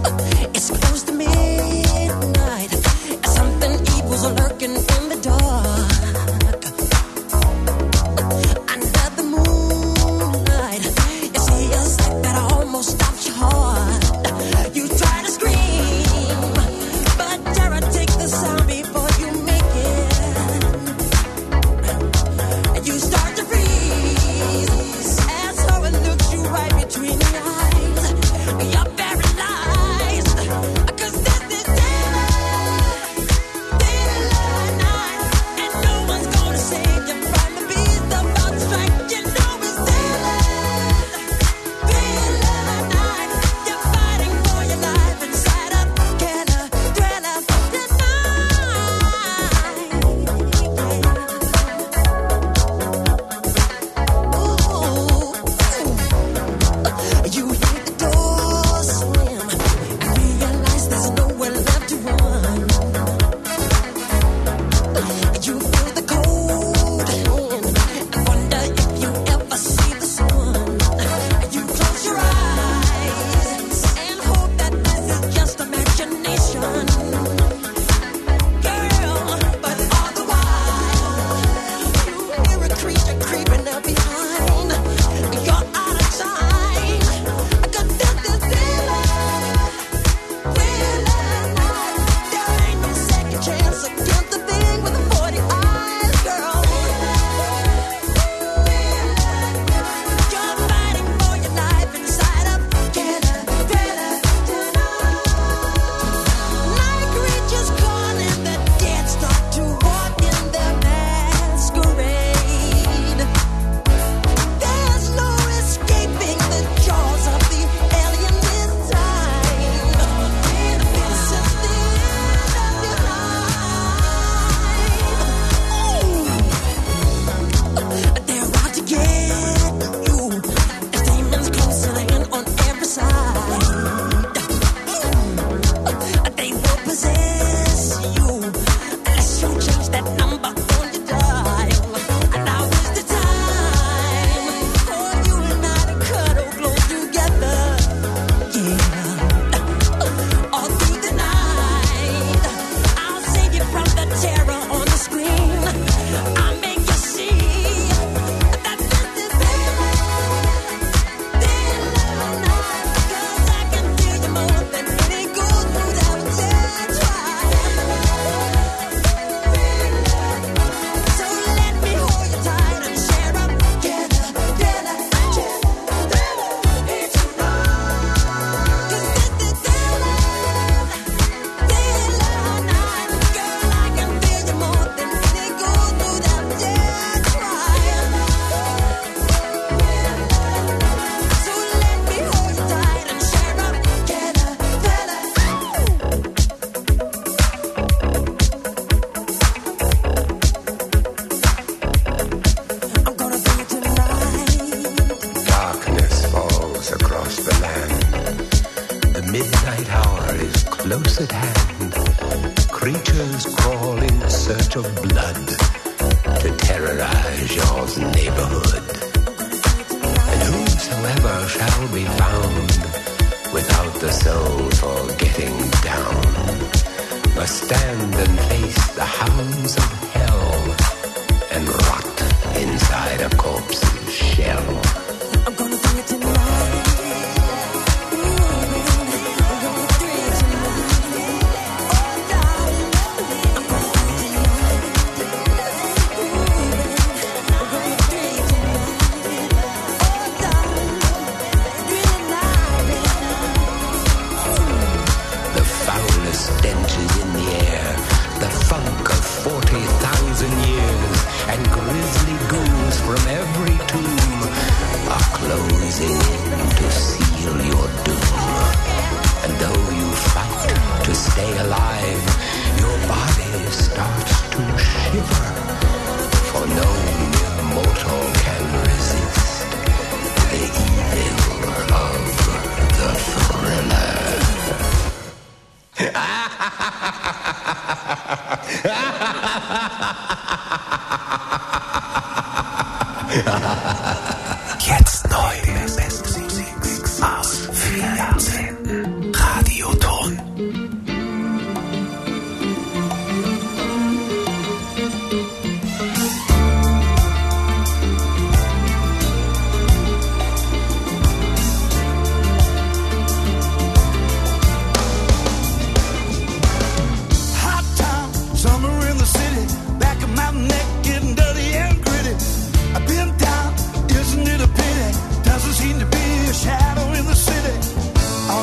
Jetzt neu. Auf 14 Radio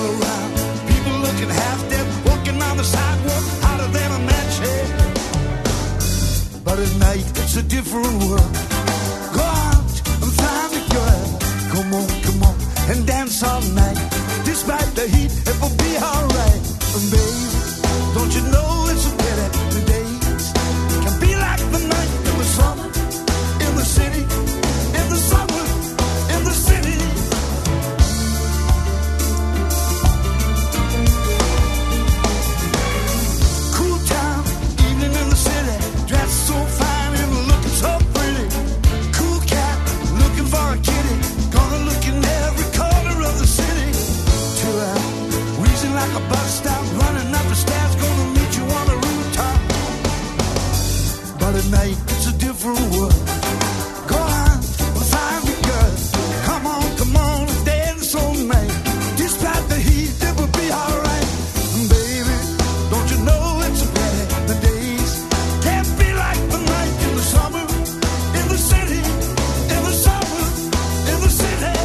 all around. People looking half dead, walking on the sidewalk, hotter than a match head. But at night it's a different world. Go out and find a girl. Come on, and dance all night. Despite the heat, it will be alright. And baby, don't you know it's a pity the days can be like the night in the summer, in the city, in the summer, in the city. Cool town, evening in the city, dressed so fine and looking so pretty. Cool cat, looking for a kitty, gonna look in every corner of the city. Till I'm wheezing like a bus stop, running up the stairs, gonna meet you on the rooftop. But at night it's a different world. Go on, we'll find the girl. Come on, dance all night. Despite the heat, it will be alright. Baby, don't you know it's a pity the days can't be like the night in the summer, in the city, in the summer, in the city.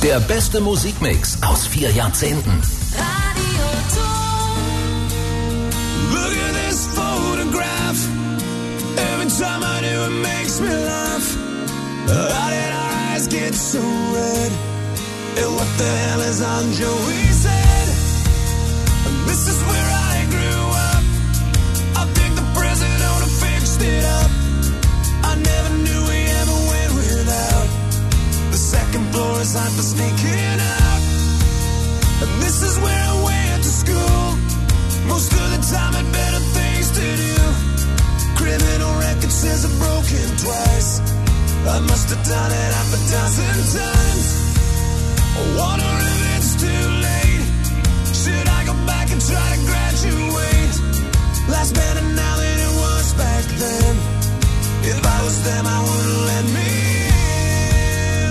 Der beste Musikmix aus 4 Jahrzehnten. Radio Ton. Look at this photograph. Every time I do, it makes me laugh. How did our eyes get so red? And what the hell is on Joey's head? This is where I grew up. I think the president fixed it up. I never knew we ever went without. The second floor is hot for sneaking out. And this is where I went to school. Most of the time had better things to do. Criminal record says I've broken twice. I must have done it half a dozen times. I wonder if it's too late. Should I go back and try to graduate? Life's better now than it was back then. If I was them, I wouldn't let me in.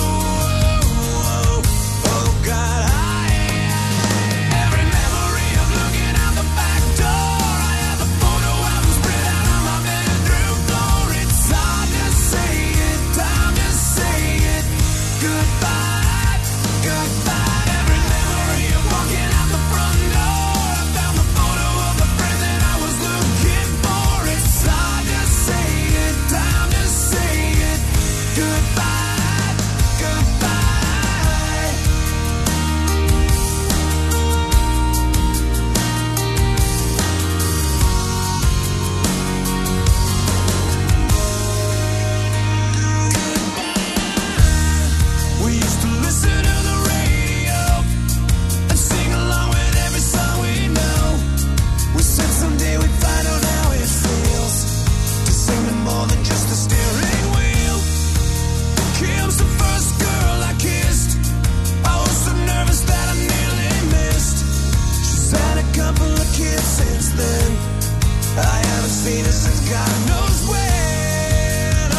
Oh, God, every memory of looking out the back door. I have a photo album spread out on my bedroom floor. It's hard to say it, time to say it. Goodbye, goodbye. Every memory of walking out the front door. I found the photo of the friend that I was looking for. It's hard to say it, time to say it. Goodbye, goodbye. We used to listen to the radio and sing along with every song we know. We said someday we'd find out how it feels to sing to more than just the steering wheel. Kim's the first girl I kissed. I was so nervous that I nearly missed. She's had a couple of kids since then. I haven't seen her since God knows when.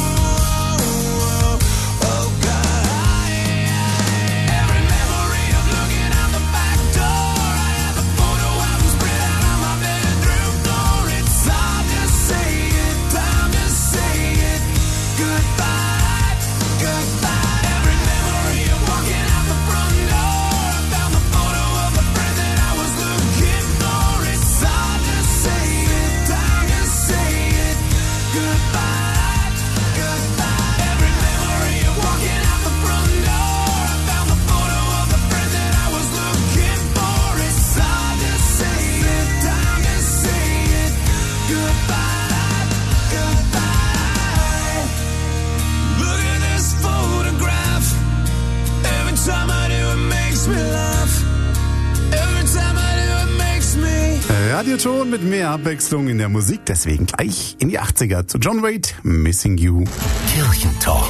Oh, God, every memory of looking out the back door. I have a photo album spread out on my bedroom floor. It's hard to say it, time to say it. Goodbye, goodbye. Every memory of walking out the front door. I found the photo of the friend that I was looking for. It's hard to say it, time to say it. Goodbye, goodbye. Every memory of walking out the front door. I found the photo of the friend that I was looking for. It's hard to say it, time to say it. Goodbye, goodbye. Look at this photograph. Every time I do, it makes me laugh. Every time I do, it makes me. Radioton mit mehr Abwechslung in der Musik, deswegen gleich in die 80er zu John Waite, Missing You. Kirchentalk.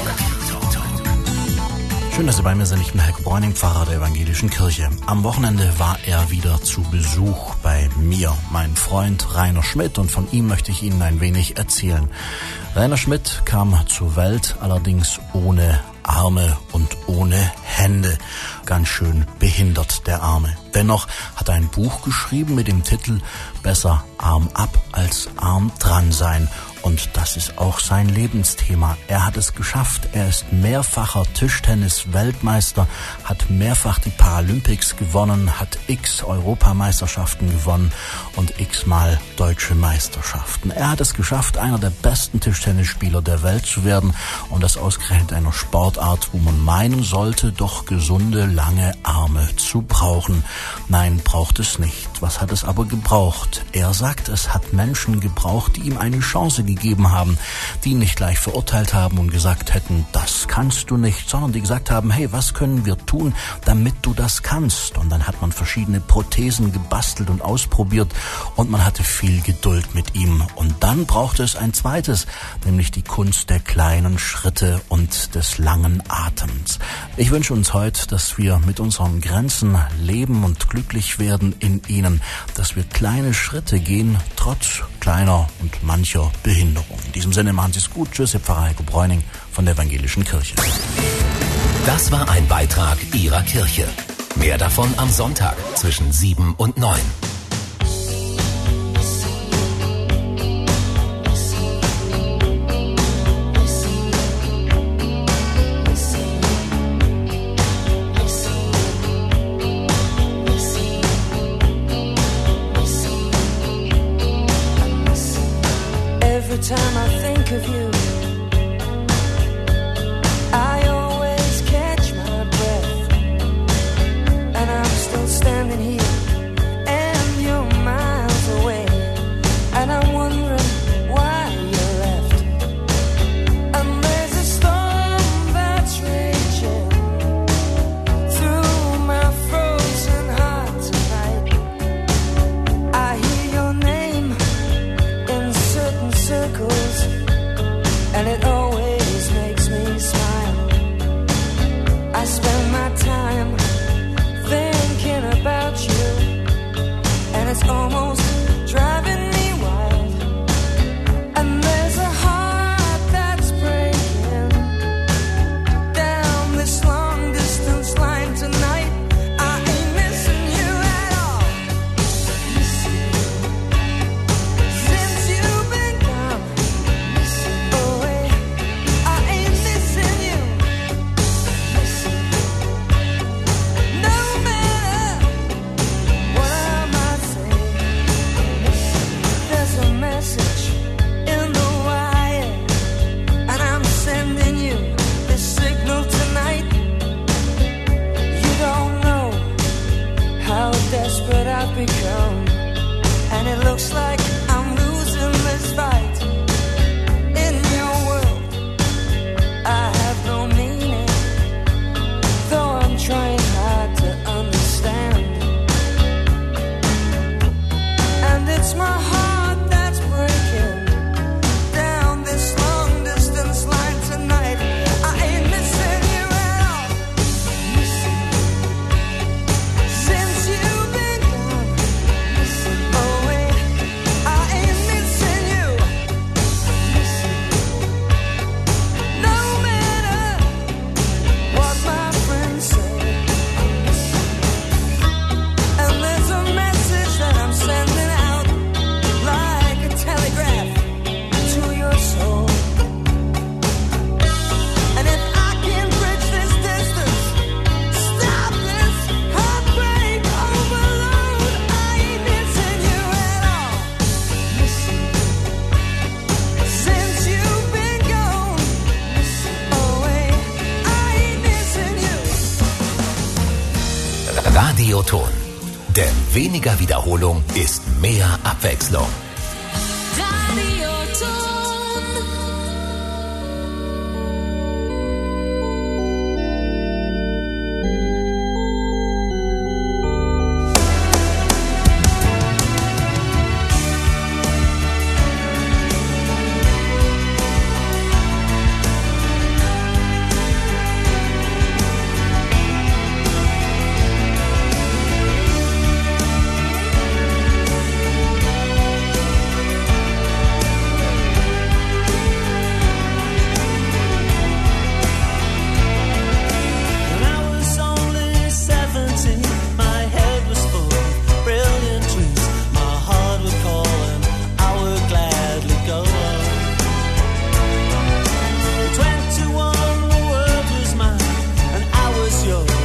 Schön, dass Sie bei mir sind. Ich bin Heiko Bräuning, Pfarrer der Evangelischen Kirche. Am Wochenende war er wieder zu Besuch bei mir, mein Freund Rainer Schmidt, und von ihm möchte ich Ihnen ein wenig erzählen. Rainer Schmidt kam zur Welt, allerdings ohne Arme und ohne Hände. Ganz schön behindert, der Arme. Dennoch hat er ein Buch geschrieben mit dem Titel Besser Arm ab als Arm dran sein. Und das ist auch sein Lebensthema. Er hat es geschafft. Er ist mehrfacher Tischtennis-Weltmeister, hat mehrfach die Paralympics gewonnen, hat x Europameisterschaften gewonnen und x-mal deutsche Meisterschaften. Er hat es geschafft, einer der besten Tischtennisspieler der Welt zu werden, und das ausgerechnet einer Sportart, wo man meinen sollte, doch gesunde, lange Arme zu brauchen. Nein, braucht es nicht. Was hat es aber gebraucht? Er sagt, es hat Menschen gebraucht, die ihm eine Chance gegeben haben, die ihn nicht gleich verurteilt haben und gesagt hätten, das kannst du nicht, sondern die gesagt haben, hey, was können wir tun, damit du das kannst? Und dann hat man verschiedene Prothesen gebastelt und ausprobiert, und man hatte viel Geduld mit ihm. Und dann brauchte es ein zweites, nämlich die Kunst der kleinen Schritte und des langen Atems. Ich wünsche uns heute, dass wir mit unseren Grenzen leben und glücklich werden in ihnen, dass wir kleine Schritte gehen, trotz kleiner und mancher Behinderung. In diesem Sinne, machen Sie es gut. Tschüss, Ihr Pfarrer Heiko Bräuning von der Evangelischen Kirche. Das war ein Beitrag Ihrer Kirche. Mehr davon am Sonntag zwischen 7 und 9. Radioton. Denn weniger Wiederholung ist mehr Abwechslung. Radioton. Yours.